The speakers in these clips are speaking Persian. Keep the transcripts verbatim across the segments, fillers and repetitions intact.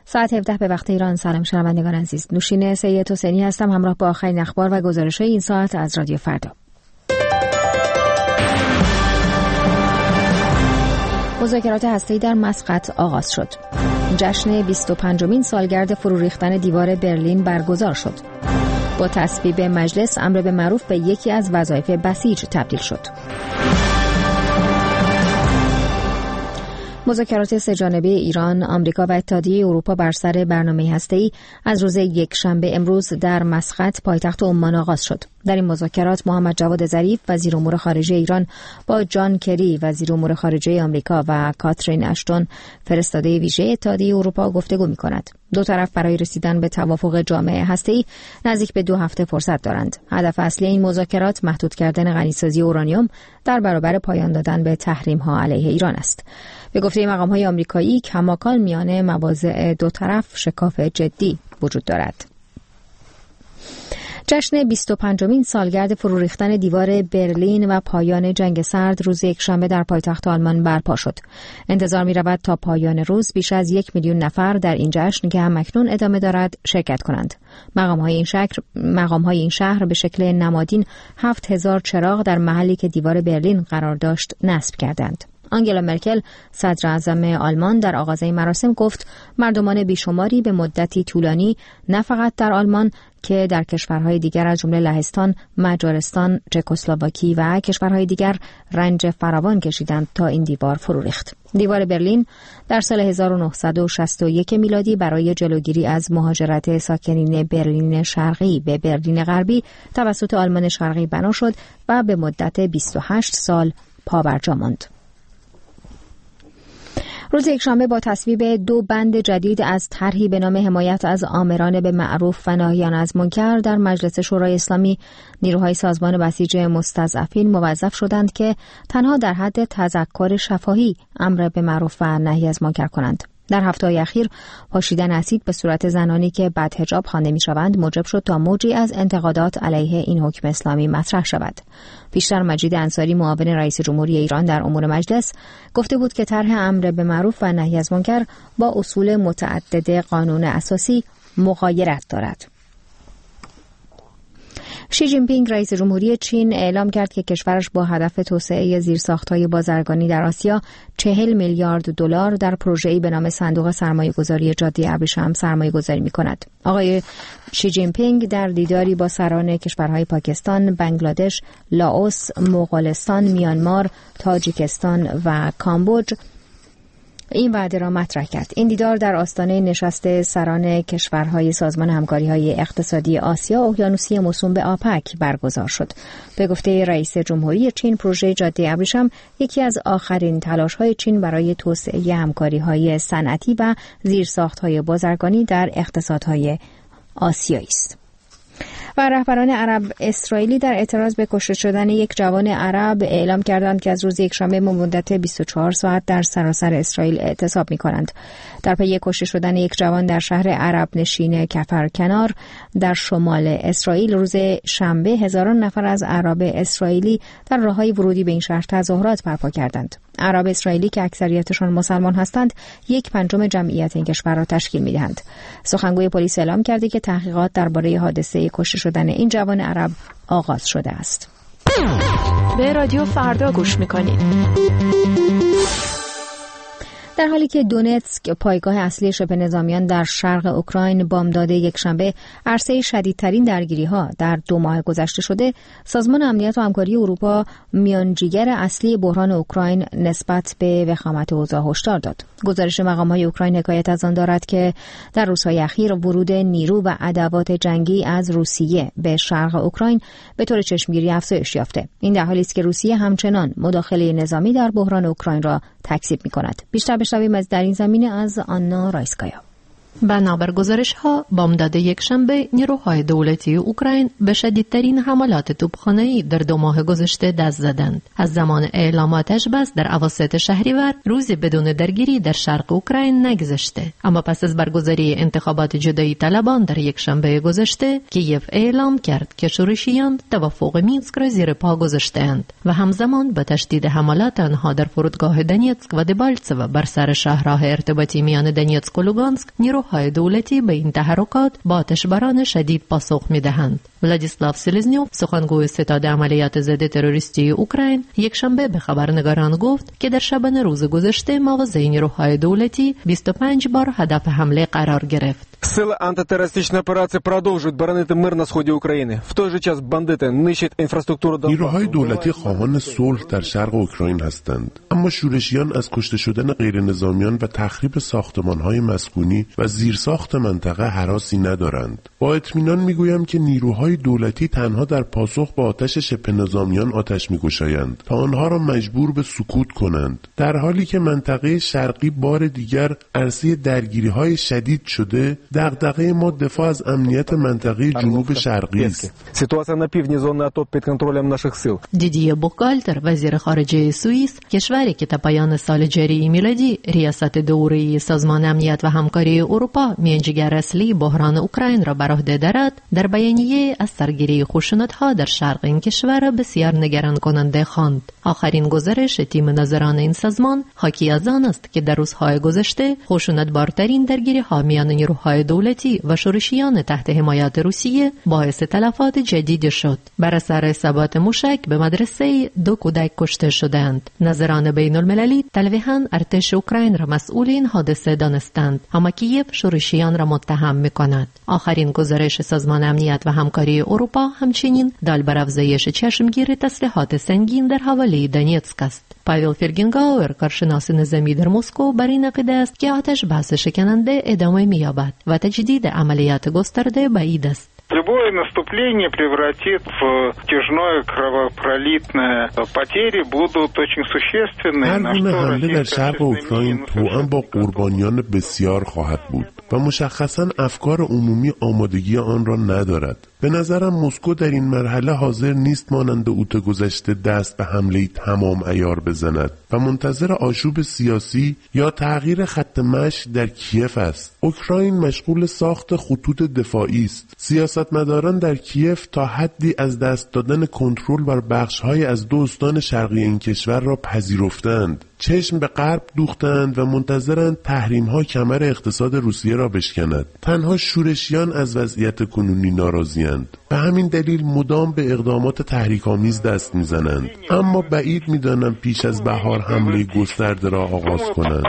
ساعت هفده به وقت ایران. سلام شنوندگان عزیز، نوشین سید حسینی هستم همراه با آخرین اخبار و گزارش‌های این ساعت از رادیو فردا. مذاکرات هسته‌ای در مسقط آغاز شد. جشن بیست و پنجمین سالگرد فرو ریختن دیوار برلین برگزار شد. با تصویب مجلس امر به معروف به یکی از وظایف بسیج تبدیل شد. مذاکرات سه‌جانبه ایران، آمریکا و اتحادیه اروپا بر سر برنامه هسته‌ای از روز یکشنبه امروز در مسقط پایتخت عمان آغاز شد. در این مذاکرات محمد جواد ظریف وزیر امور خارجه ایران با جان کری وزیر امور خارجه آمریکا و کاترین اشتون فرستاده ویژه اتحادیه اروپا گفتگو می‌کند. دو طرف برای رسیدن به توافق جامع هسته‌ای نزدیک به دو هفته فرصت دارند. هدف اصلی این مذاکرات محدود کردن غنیسازی اورانیوم در برابر پایان دادن به تحریم‌ها علیه ایران است. به گفته مقام‌های آمریکایی کماکان میان مواضع دو طرف شکاف جدی وجود دارد. جشن بیست و پنجمین سالگرد فرو ریختن دیوار برلین و پایان جنگ سرد روز یکشنبه در پایتخت آلمان برپا شد. انتظار می‌رود تا پایان روز بیش از یک میلیون نفر در این جشن که همکنون ادامه دارد شرکت کنند. مقام‌های این شهر مقام‌های این شهر به شکل نمادین هفت هزار چراغ در محلی که دیوار برلین قرار داشت نصب کردند. آنگلا مرکل صدر اعظم آلمان در آغاز این مراسم گفت مردمان بیشماری به مدتی طولانی نه فقط در آلمان که در کشورهای دیگر از جمله لهستان، مجارستان، چکسلواکی و کشورهای دیگر رنج فراوان کشیدند تا این دیوار فرو ریخت. دیوار برلین در سال هزار و نهصد و شصت و یک میلادی برای جلوگیری از مهاجرت ساکنین برلین شرقی به برلین غربی توسط آلمان شرقی بنا شد و به مدت بیست و هشت سال پابرجا ماند. روز یکشنبه با تصویب دو بند جدید از طرحی به نام حمایت از آمران به معروف و ناهیان از منکر در مجلس شورای اسلامی، نیروهای سازمان بسیج مستضعفین موظف شدند که تنها در حد تذکر شفاهی امر به معروف و نهی از منکر کنند. در هفته‌های اخیر پاشیدن اسید به صورت زنانی که بدحجاب خوانده می‌شوند موجب شد تا موجی از انتقادات علیه این حکم اسلامی مطرح شود. پیشتر مجید انصاری معاون رئیس جمهوری ایران در امور مجلس گفته بود که طرح امر به معروف و نهی از منکر با اصول متعدد قانون اساسی مغایرت دارد. شی جین پینگ رئیس جمهوری چین اعلام کرد که کشورش با هدف توسعه زیرساخت‌های بازرگانی در آسیا چهل میلیارد دلار در پروژه‌ای به نام صندوق سرمایه‌گذاری جاده ابریشم سرمایه‌گذاری می‌کند. آقای شی جین پینگ در دیداری با سران کشورهای پاکستان، بنگلادش، لاوس، مغولستان، میانمار، تاجیکستان و کامبوج این وعده را مطرح کرد. این دیدار در آستانه نشست سران کشورهای سازمان همکاری‌های اقتصادی آسیا اقیانوسیه موسوم به آپک برگزار شد. به گفته رئیس جمهوری چین، پروژه جاده ابریشم یکی از آخرین تلاش‌های چین برای توسعه همکاری‌های صنعتی و زیرساخت‌های بازرگانی در اقتصادهای آسیایی است. و رهبران عرب اسرائیلی در اعتراض به کشته شدن یک جوان عرب اعلام کردند که از روز یکشنبه به مدت بیست و چهار ساعت در سراسر اسرائیل اعتصاب می‌کنند. در پی کشته شدن یک جوان در شهر عرب نشین کفر کنار در شمال اسرائیل روز شنبه هزاران نفر از اعراب اسرائیلی در راههای ورودی به این شهر تظاهرات برپا کردند. اعراب اسرائیلی که اکثریتشان مسلمان هستند یک پنجم جمعیت این کشور را تشکیل می‌دهند. سخنگوی پلیس اعلام کرده که تحقیقات درباره حادثه کشته شدن این جوان عرب آغاز شده است. به رادیو فردا گوش می‌کنید. در حالی که دونتسک پایگاه اصلی شبه نظامیان در شرق اوکراین بامداد یکشنبه عرصه شدیدترین درگیری‌ها در دو ماه گذشته شده، سازمان امنیت و همکاری اروپا میانجیگر اصلی بحران اوکراین نسبت به وخامت اوضاع هشدار داد. گزارش مقام‌های اوکراین حکایت از آن دارد که در روزهای اخیر ورود نیرو و ادوات جنگی از روسیه به شرق اوکراین به طور چشمگیری افزایش یافته. این در حالی است که روسیه همچنان مداخله نظامی در بحران اوکراین را تکذیب می‌کند. بیشتر بشنویم از در این زمینه از آنا رایسکایا. بنابر گزارش‌ها بامداد یکشنبه نیروهای دولتی اوکراین به شدیدترین حملات توپخانه‌ای در دو ماه گذشته دست زدند. از زمان اعلام آتش بس در اواسط شهریور روزی بدون درگیری در شرق اوکراین نگذشته. اما پس از برگزاری انتخابات جدایی طلبان در یکشنبه گذشته کیف اعلام کرد که شورشیان توافق مینسک را زیر پا گذاشته‌اند و همزمان با تشدید حملات آنها در فرودگاه دنیتسک و دبالتسو بر سر شهرهای ارتباطی میان دنیتسک و لوگانسک نیروهای نیروهای دولتی به این تحرکات با آتشباران شدید پاسخ می‌دهند. ولادیسلاو سلزنیوف، سخنگوی ستاد عملیات ضد تروریستی اوکراین، یک شنبه به خبرنگاران گفت که در شبانه روز گذشته مواضع نیروهای دولتی بیست و پنج بار هدف حمله قرار گرفت. Сили антитерористичної операції продовжують боронити мир на сході України. В той же час бандити нищать інфраструктуру Донбасу. نیروهای دولتی خواهان صلح در شرق اوکراین هستند، اما شورشیان از کشته شدن غیر نظامیان و تخریب ساختمان‌های مسکونی و زیرساخت منطقه هراسی ندارند. با اطمینان میگویم که نیروهای دولتی تنها در پاسخ به آتش شبه نظامیان آتش می‌گشایند تا آنها را مجبور به سکوت کنند، در حالی که منطقه شرقی بار دیگر عرصه درگیری‌های شدید شده. دغدغه ما دفاع از امنیت منطقه جنوب شرقی است. سیتواسیا на півдні зони АТО під контролем наших сил. دیدیه بوکالتر، وزیر خارجه سوئیس، کشوری که تا پایان سال جاری میلادی ریاست دوره سازمان امنیت و همکاری اروپا میانجیگر اصلی بحران اوکراین را بر عهده دارد، در بیانیه از سرگیری خشونت‌ها در شرق این کشور بسیار نگران کننده خواند. آخرین گزارش تیم ناظران این سازمان حاکی از آن است که در روزهای گذشته خشونت‌بارترین درگیری‌ها میان نیروهای دولتی و شورشیان تحت حمایت روسیه باعث تلفات جدید شد. بر اثر اصابات موشک به مدرسه دو کودک کشته شدند. ناظران بین المللی تلویحاً ارتش اوکراین را مسئول این حادثه دانستند، اما کیف شورشیان را متهم می‌کند. آخرین گزارش سازمان امنیت و همکاری اروپا همچنین دال بر افزایش چشمگیر تسلیحات سنگین در حوالی دونیتسک است. پاول فرگینگاور، کارشناس نظامی در مسکو، بر این عقیده است که آتش بس شکننده ادامه می‌یابد و تجدید عملیات گسترده بعید است. Любое наступление превратит в тяжное кровопролитное. Потери будут очень существенные. هر گونه حمله در شرق اوکراین توأم با قربانیان بسیار خواهد بود و مشخصاً افکار عمومی آمادگی آن را ندارد. به نظرم مسکو در این مرحله حاضر نیست مانند اوت گذشته دست به حمله تمام عیار بزند و منتظر آشوب سیاسی یا تغییر خط مشی در کیف است. اوکراین مشغول ساخت خطوط دفاعی است. سیاستمداران در کیف تا حدی از دست دادن کنترل بر بخش‌های از دو استان شرقی این کشور را پذیرفتند. چشم به غرب دوختند و منتظرند تحریم‌ها کمر اقتصاد روسیه را بشکند. تنها شورشیان از وضعیت کنونی ناراضی‌اند. به همین دلیل مدام به اقدامات تحریک‌آمیز دست می‌زنند. اما بعید می‌دانم پیش از بهار حمله گسترده را آغاز کنند.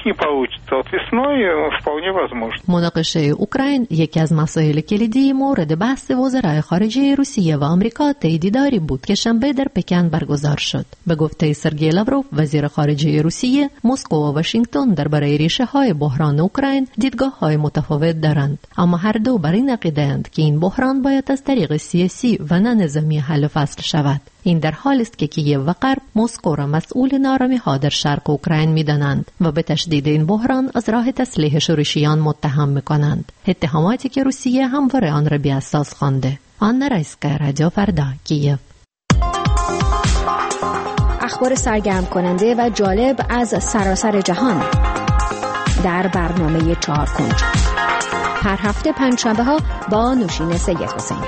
مناقشه اوکراین یکی از مسائل کلیدی مورد بحث وزرای خارجه روسیه و آمریکا طی دیداری بود که شنبه در پکن برگزار شد. به گفته سرگئی لاوروف، وزیر خارجه روسیه، مسکو و واشنگتن درباره ریشه‌های بحران اوکراین دیدگاه‌های متفاوت دارند، اما هر دو بر این عقیده‌اند که این بحران باید از طریق سیاسی و نه نظامی حل و فصل شود. این در حالی است که کیف و غرب مسکو را مسئول نارامی‌ها در شرق اوکراین می‌دانند و به تشدید این بحران از راه تسلیح شورشیان متهم می‌کنند، اتهاماتی که روسیه همواره آن را بی‌اساس خوانده. آن رایسکا، رادیو فردا، کیف. اخبار سرگرم کننده و جالب از سراسر جهان در برنامه چهار کنج. هر هفته پنجشنبه ها با نوشین سید حسینی.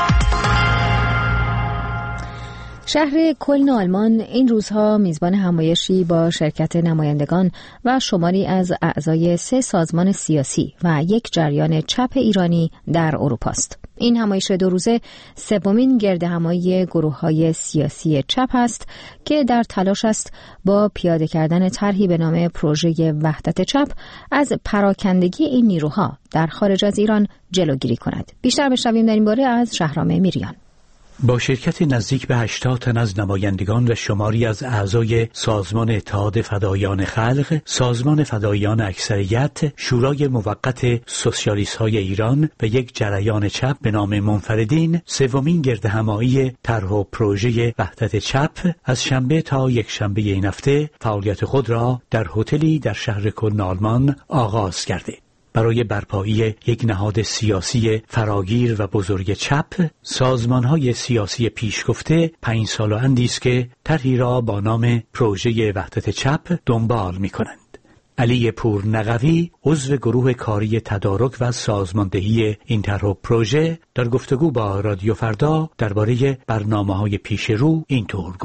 شهر کلن آلمان این روزها میزبان همایشی با شرکت نمایندگان و شماری از اعضای سه سازمان سیاسی و یک جریان چپ ایرانی در اروپا است. این همایش دو روزه سومین گردهمایی گروه‌های سیاسی چپ است که در تلاش است با پیاده کردن طرحی به نام پروژه وحدت چپ از پراکندگی این نیروها در خارج از ایران جلوگیری کند. بیشتر بشنویم در این باره از شهرام میریان. با شرکت نزدیک به هشتاد تن از نمایندگان و شماری از اعضای سازمان اتحاد فدایان خلق، سازمان فدایان اکثریت، شورای موقت سوسیالیست‌های ایران و یک جریان چپ به نام منفردین، سومین گردهمایی طرح و پروژه وحدت چپ از شنبه تا یک شنبه این هفته فعالیت خود را در هتلی در شهر کلن آلمان آغاز کرده. برای برپایی یک نهاد سیاسی فراگیر و بزرگ چپ، سازمان‌های سیاسی پیشگفته پنج سال و اندی است که طرحی را با نام پروژه وحدت چپ دنبال می‌کنند. علی پورنقوی، عضو گروه کاری تدارک و سازماندهی این طرح و پروژه، در گفتگو با رادیو فردا درباره برنامه‌های پیش رو اینطور گفته: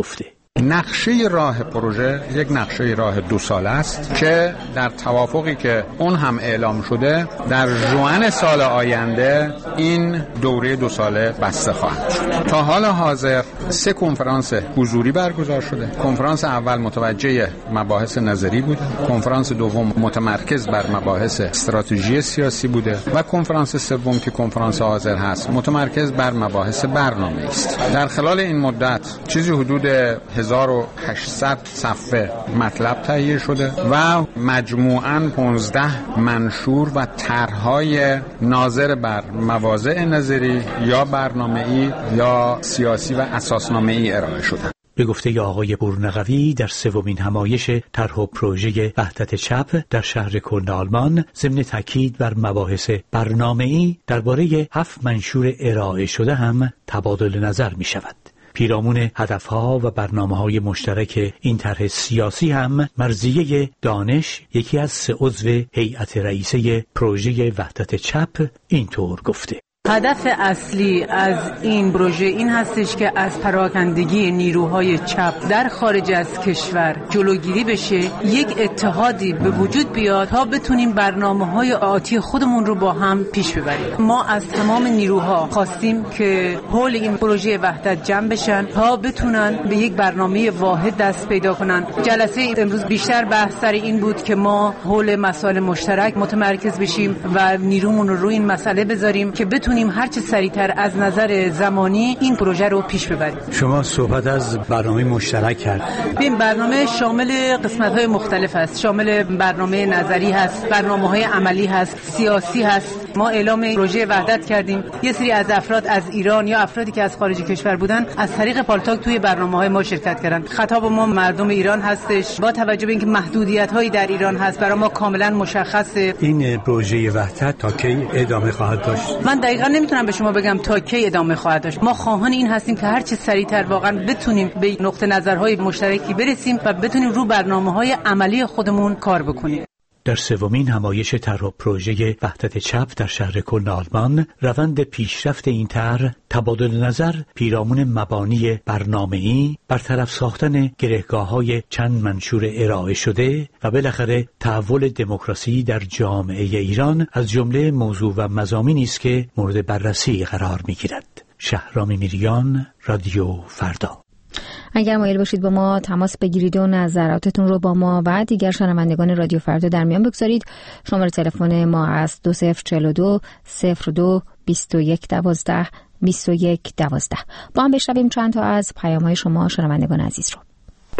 نقشه راه پروژه یک نقشه راه دو ساله است که در توافقی که اون هم اعلام شده در ژوئن سال آینده این دوره دو ساله بسته خواهد شد. تا حال حاضر سه کنفرانس حضوری برگزار شده. کنفرانس اول متوجه مباحث نظری بوده، کنفرانس دوم متمرکز بر مباحث استراتژی سیاسی بوده و کنفرانس سوم که کنفرانس حاضر هست متمرکز بر مباحث برنامه است. در خلال این مدت چیزی حدود هزار و هشتصد صفحه مطلب تهیه شده و مجموعاً پانزده منشور و طرح‌های ناظر بر مواضع نظری یا برنامه‌ای یا سیاسی و اساسنامه‌ای ارائه شده. به گفته آقای پورنقوی در سومین همایش طرح و پروژه وحدت چپ در شهر کلن آلمان ضمن تاکید بر مباحث برنامه‌ای درباره هفت منشور ارائه شده هم تبادل نظر می شود. پیرامون هدفها و برنامه‌های مشترک این طرح سیاسی هم مرضیه دانش یکی از سه عضو هیئت رئیسه پروژه وحدت چپ اینطور گفته: هدف اصلی از این پروژه این هستش که از پراکندگی نیروهای چپ در خارج از کشور جلوگیری بشه، یک اتحادی به وجود بیاد تا بتونیم برنامه‌های آتی خودمون رو با هم پیش ببریم. ما از تمام نیروها خواستیم که حول این پروژه وحدت جمع بشن تا بتونن به یک برنامه واحد دست پیدا کنن. جلسه امروز بیشتر بحث سر این بود که ما حول مسائل مشترک متمرکز بشیم و نیرومون رو روی این مسئله بذاریم که بتونیم هر چه سریعتر از نظر زمانی این پروژه رو پیش ببریم. شما صحبت از برنامه مشترک کرد. این برنامه شامل قسمت‌های مختلف است. شامل برنامه نظری هست، برنامه‌های عملی هست، سیاسی هست. ما اعلام پروژه وحدت کردیم. یه سری از افراد از ایران یا افرادی که از خارج کشور بودن از طریق پالتاک توی برنامه‌های ما شرکت کردن. خطاب ما مردم ایران هستش. با توجه به اینکه محدودیت‌هایی در ایران هست برای ما کاملا مشخصه. این پروژه وحدت تا کی ادامه خواهد داشت؟ من دقیقاً نمیتونم به شما بگم تا کی ادامه خواهد داشت. ما خواهان این هستیم که هر چه سریعتر واقعا بتونیم به نقطه نظرهای مشترکی برسیم و بتونیم رو برنامه‌های عملی خودمون کار بکنیم. در سومین همایش طرح و پروژه وحدت چپ در شهر کلن آلمان روند پیشرفت این طرح تبادل نظر پیرامون مبانی برنامه‌ای، برطرف ساختن گرهگاه‌های چند منشور ارائه شده و بالاخره تحول دموکراسی در جامعه ایران از جمله موضوع و مضامینی است که مورد بررسی قرار می‌گیرد. شهرام میریان، رادیو فردا. اگر مایل باشید با ما تماس بگیرید و نظراتتون رو با ما و دیگر شنوندگان رادیو فردا در میان بگذارید، شماره تلفن ما است دو صفر چهل و دو صفر دو بیست و یک دوازده بیست و یک دوازده. با هم بشنویم چند تا از پیام‌های شما شنوندگان عزیز رو.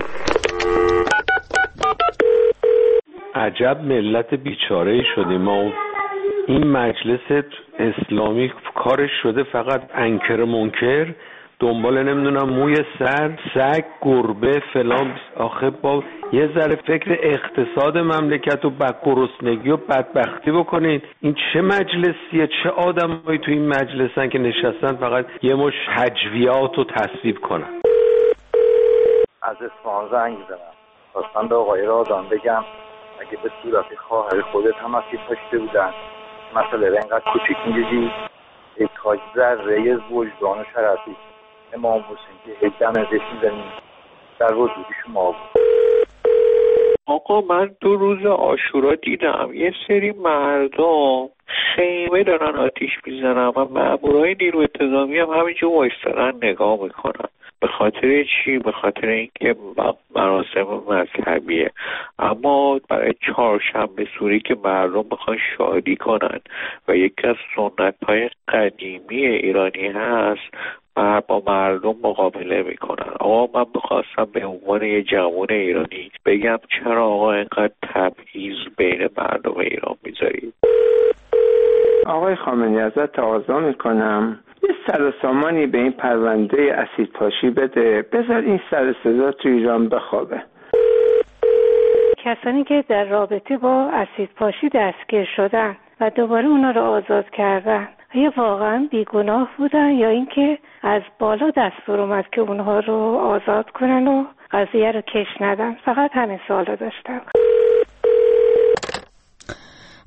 عجب ملت بیچاره‌ای شدیم ما. این مجلس اسلامی کارش شده فقط انکر منکر، دنبال نمیدونم موی سر، سگ، گربه فلان. آخه با یه ذره فکر اقتصاد مملکت و بد گرسنگی و بدبختی بکنید. این چه مجلسیه؟ چه آدمایی تو این مجلسن که نشستن فقط یه مش هجویات رو تصویب کنن؟ از اصفهان زنگ زدم، خواستم به آقای رادان بگم اگه به صورت خواهر خودت هم اسید پاشیده بودن مسئله رو اینقدر کوچیک می‌دیدی، یک تاج ذره وجدان و شرفی امام حسین که یک دم ازش میزنیم در وجودی شما بود. آقا من دو روز عاشورا دیدم یه سری مردم خیمه دارن آتیش میزنن و مامورای نیرو انتظامی هم همینجا وایستادن نگاه میکنن. به خاطر چی؟ به خاطر اینکه مراسم مذهبیه، اما برای چهارشنبه سوری که مردم بخوان شادی کنن و یکی از سنت‌های قدیمی ایرانی هست با مردم مقابله میکنن. آقا من بخواستم به عنوان یه جوان ایرانی بگم چرا آقا اینقدر تبعیض بین مردم ایران میذارید؟ آقای خامنه‌ای ازت تقاضا میکنم یه سر و سامانی به این پرونده اسید پاشی بده، بذار این سر صدا تو ایران بخوابه. کسانی که در رابطه با اسید پاشی دستگیر شدن و دوباره اونا رو آزاد کردن، آیا واقعا بیگناه بودن یا اینکه از بالا دستور اومد که اونها رو آزاد کنن و قضیه رو کش ندن؟ فقط همین سوالو داشتم.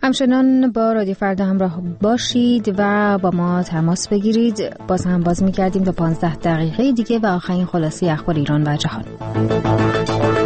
همچنان با رادیو فردا همراه باشید و با ما تماس بگیرید. باز هم باز می‌گردیم تا پانزده دقیقه دیگه و آخرین خلاصه اخبار ایران و جهان.